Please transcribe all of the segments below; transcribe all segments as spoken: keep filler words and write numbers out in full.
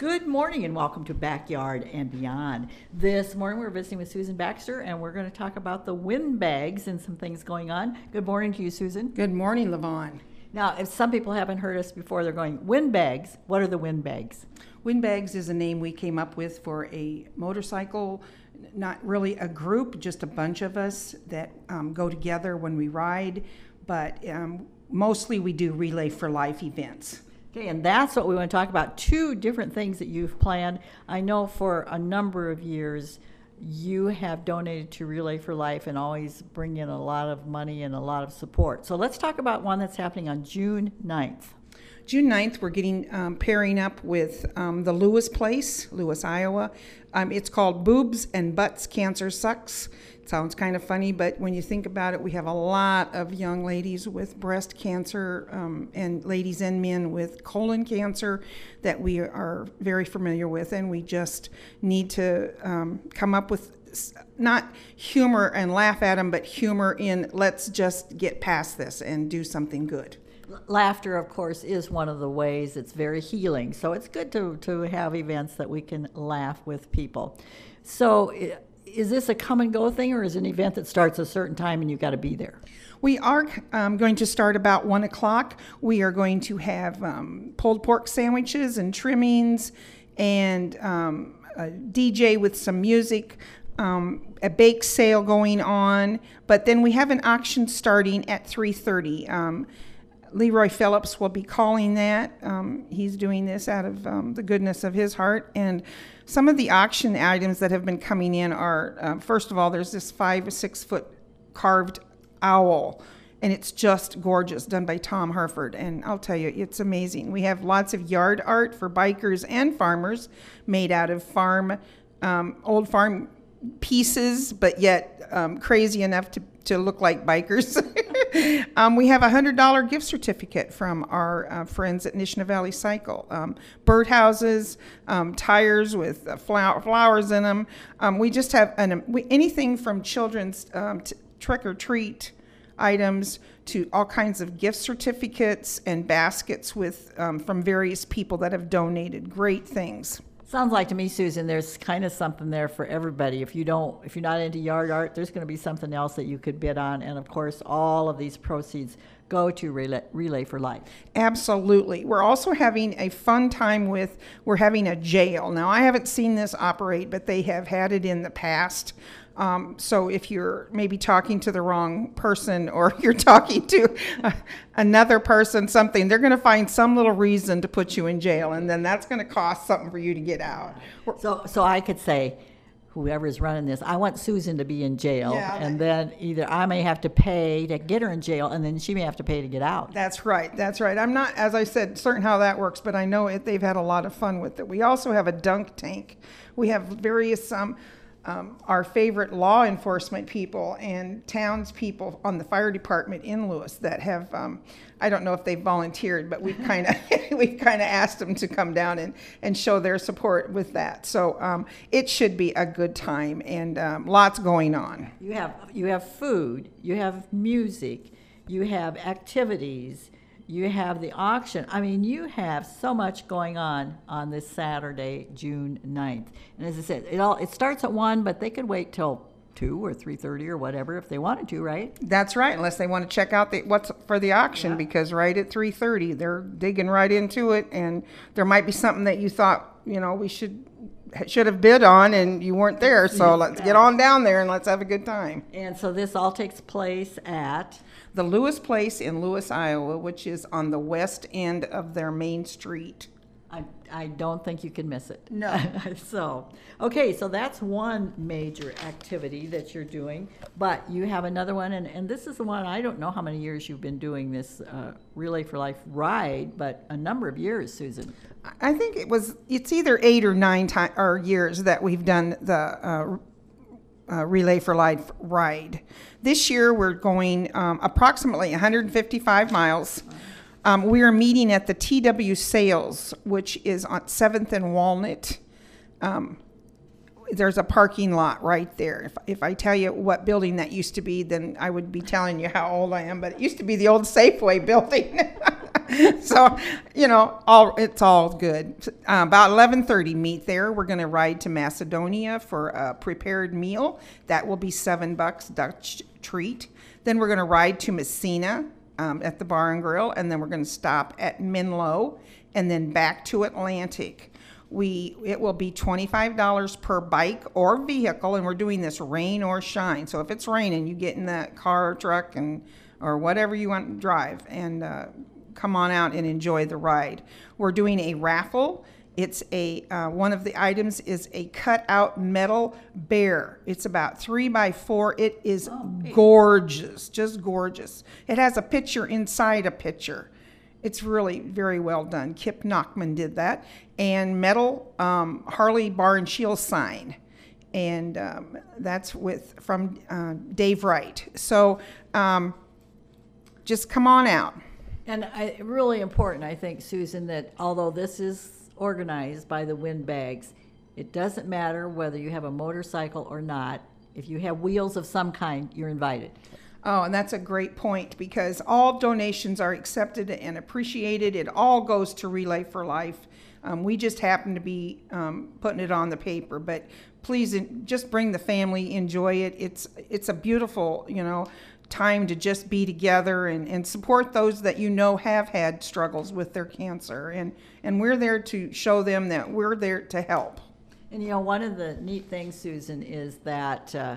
Good morning and welcome to Backyard and Beyond. This morning we're visiting with Susan Baxter and we're going to talk about the windbags and some things going on. Good morning to you, Susan. Good morning, Levon. Now, if some people haven't heard us before, they're going, windbags, what are the windbags? Windbags is a name we came up with for a motorcycle, not really a group, just a bunch of us that um, go together when we ride, but um, mostly we do Relay for Life events. Okay, and that's what we want to talk about, two different things that you've planned. I know for a number of years you have donated to Relay for Life and always bring in a lot of money and a lot of support. So let's talk about one that's happening on June ninth. June ninth, we're getting um, pairing up with um, the Lewis Place, Lewis, Iowa. Um, it's called Boobs and Butts Cancer Sucks. It sounds kind of funny, but when you think about it, we have a lot of young ladies with breast cancer um, and ladies and men with colon cancer that we are very familiar with, and we just need to um, come up with not humor and laugh at them, but humor in let's just get past this and do something good. Laughter, of course, is one of the ways it's very healing. So it's good to, to have events that we can laugh with people. So is this a come and go thing, or is it an event that starts a certain time and you've got to be there? We are um, going to start about one o'clock. We are going to have um, pulled pork sandwiches and trimmings and um, a D J with some music. Um, a bake sale going on, but then we have an auction starting at three thirty. Um, Leroy Phillips will be calling that. Um, he's doing this out of um, the goodness of his heart. And some of the auction items that have been coming in are, uh, first of all, there's this five or six foot carved owl, and it's just gorgeous, done by Tom Herford. And I'll tell you, it's amazing. We have lots of yard art for bikers and farmers made out of farm, um, old farm pieces, but yet um, crazy enough to, to look like bikers. um, we have a one hundred dollars gift certificate from our uh, friends at Nishna Valley Cycle. Um, birdhouses, um, tires with uh, flower, flowers in them. Um, we just have an, we, anything from children's um, t- trick-or-treat items to all kinds of gift certificates and baskets with um, from various people that have donated great things. Sounds like to me, Susan, there's kind of something there for everybody. If you don't, if you're not into yard art, there's going to be something else that you could bid on. And of course, all of these proceeds go to Relay, Relay for Life. Absolutely. We're also having a fun time with, we're having a jail. Now, I haven't seen this operate, but they have had it in the past. Um, so if you're maybe talking to the wrong person or you're talking to uh, another person, something, they're going to find some little reason to put you in jail, and then that's going to cost something for you to get out. So, so I could say, whoever is running this, I want Susan to be in jail, yeah, and then either I may have to pay to get her in jail, and then she may have to pay to get out. That's right. That's right. I'm not, as I said, certain how that works, but I know it, they've had a lot of fun with it. We also have a dunk tank. We have various um, Um, our favorite law enforcement people and townspeople on the fire department in Lewis that have, um, I don't know if they've volunteered, but we've kind of we've kind of asked them to come down and, and show their support with that. So um, it should be a good time and um, lots going on. You have you have food, you have music, you have activities. You have the auction. I mean, you have so much going on on this Saturday, June ninth. And as I said, it all it starts at one, but they could wait till two or three thirty or whatever if they wanted to, right? That's right, unless they want to check out the, what's for the auction, yeah. Because right at three thirty, they're digging right into it, and there might be something that you thought, you know, we should should have bid on, and you weren't there. So let's get on down there and let's have a good time. And so this all takes place at the Lewis Place in Lewis, Iowa, which is on the west end of their main street. I, I don't think you can miss it. No. So, okay, so that's one major activity that you're doing, but you have another one, and, and this is the one, I don't know how many years you've been doing this uh, Relay for Life ride, but a number of years, Susan. I think it was, it's either eight or nine time, or years that we've done the uh, uh, Relay for Life ride. This year we're going um, approximately one hundred fifty-five miles. Um, we are meeting at the T W Sales, which is on seventh and Walnut. Um, there's a parking lot right there. If, if I tell you what building that used to be, then I would be telling you how old I am, but it used to be the old Safeway building. So, you know, all it's all good. Uh, about eleven thirty, meet there. We're going to ride to Macedonia for a prepared meal. That will be seven bucks Dutch treat. Then we're going to ride to Messina um, at the Bar and Grill, and then we're going to stop at Menlo, and then back to Atlantic. We it will be twenty-five dollars per bike or vehicle, and we're doing this rain or shine. So if it's raining, you get in that car or truck and or whatever you want to drive, and uh, come on out and enjoy the ride. We're doing a raffle. It's a uh, one of the items is a cut-out metal bear. It's about three by four. It is gorgeous, just gorgeous. It has a picture inside a picture. It's really very well done. Kip Nachman did that. And metal um, Harley Bar and Shield sign. And um, that's with from uh, Dave Wright. So um, just come on out. And I, really important, I think, Susan, that although this is organized by the Windbags, it doesn't matter whether you have a motorcycle or not. If you have wheels of some kind, you're invited. Oh, and that's a great point, because all donations are accepted and appreciated. It all goes to Relay for Life. Um, we just happen to be um, putting it on the paper, but please en- just bring the family, enjoy it. It's it's a beautiful, you know, time to just be together and, and support those that you know have had struggles with their cancer. And, and we're there to show them that we're there to help. And you know, one of the neat things, Susan, is that uh,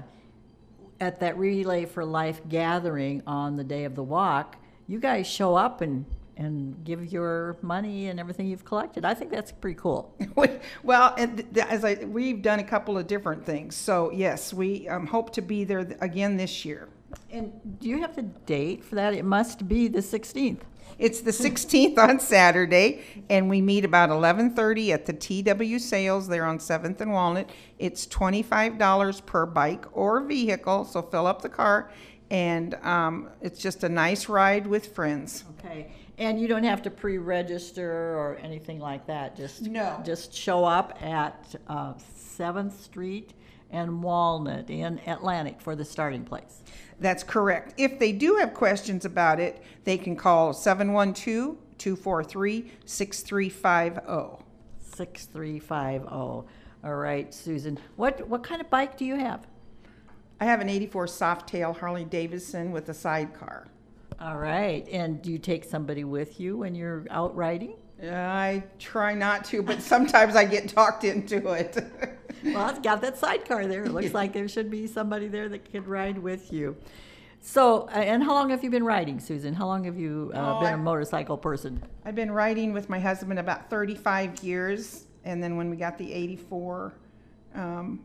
at that Relay for Life gathering on the day of the walk, you guys show up and, and give your money and everything you've collected. I think that's pretty cool. Well, and th- as I, we've done a couple of different things. So yes, we um, hope to be there th- again this year. And do you have the date for that? It must be the sixteenth. It's the sixteenth on Saturday, and we meet about eleven thirty at the T W Sales there on seventh and Walnut. It's twenty-five dollars per bike or vehicle, so fill up the car, and um, it's just a nice ride with friends. Okay. And you don't have to pre-register or anything like that. Just No. Just show up at uh, seventh Street and Walnut in Atlantic for the starting place. That's correct. If they do have questions about it, they can call seven one two, two four three, six three five zero. six three five zero. All right, Susan. What what kind of bike do you have? I have an eighty-four Softail Harley Davidson with a sidecar. All right. And do you take somebody with you when you're out riding? I try not to, but sometimes I get talked into it. Well, it's got that sidecar there. It looks like there should be somebody there that could ride with you. So, uh, and how long have you been riding, Susan? How long have you uh, Oh, been I- a motorcycle person? I've been riding with my husband about thirty-five years, and then when we got the eighty-four, um,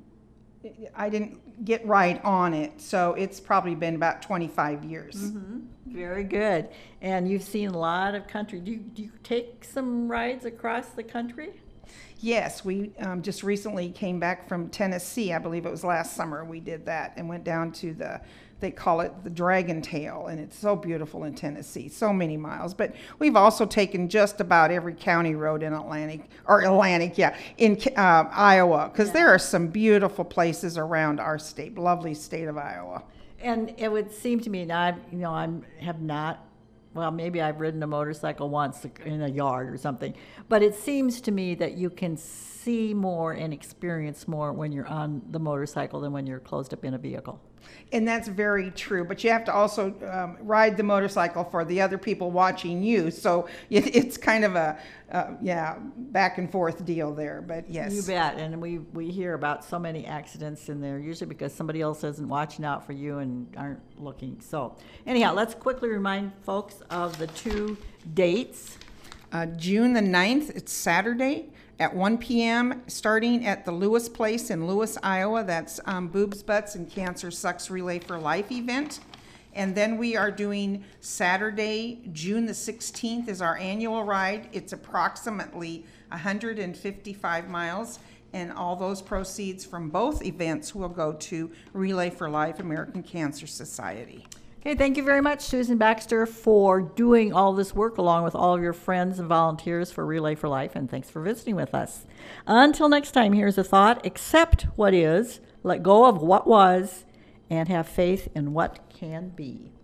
I didn't get right on it, so it's probably been about twenty-five years. Mm-hmm. Very good. And you've seen a lot of country. Do you, do you take some rides across the country? Yes, we um, just recently came back from Tennessee. I believe it was last summer we did that and went down to the, they call it the Dragon Tail, and it's so beautiful in Tennessee, so many miles. But we've also taken just about every county road in Atlantic, or Atlantic, yeah, in uh, Iowa, because Yeah. there are some beautiful places around our state, lovely state of Iowa. And it would seem to me, now I, you know, I'm have not. Well, maybe I've ridden a motorcycle once in a yard or something, but it seems to me that you can see more and experience more when you're on the motorcycle than when you're closed up in a vehicle. And that's very true, but you have to also um, ride the motorcycle for the other people watching you. So it, it's kind of a, uh, yeah, back and forth deal there, but yes. You bet. And we, we hear about so many accidents in there, usually because somebody else isn't watching out for you and aren't looking. So anyhow, let's quickly remind folks of the two dates. Uh, June the ninth, it's Saturday at one p.m., starting at the Lewis Place in Lewis, Iowa. That's um, Boobs, Butts, and Cancer Sucks Relay for Life event. And then we are doing Saturday, June the sixteenth is our annual ride. It's approximately one hundred fifty-five miles, and all those proceeds from both events will go to Relay for Life American Cancer Society. Okay, thank you very much, Susan Baxter, for doing all this work along with all of your friends and volunteers for Relay for Life, and thanks for visiting with us. Until next time, here's a thought: accept what is, let go of what was, and have faith in what can be.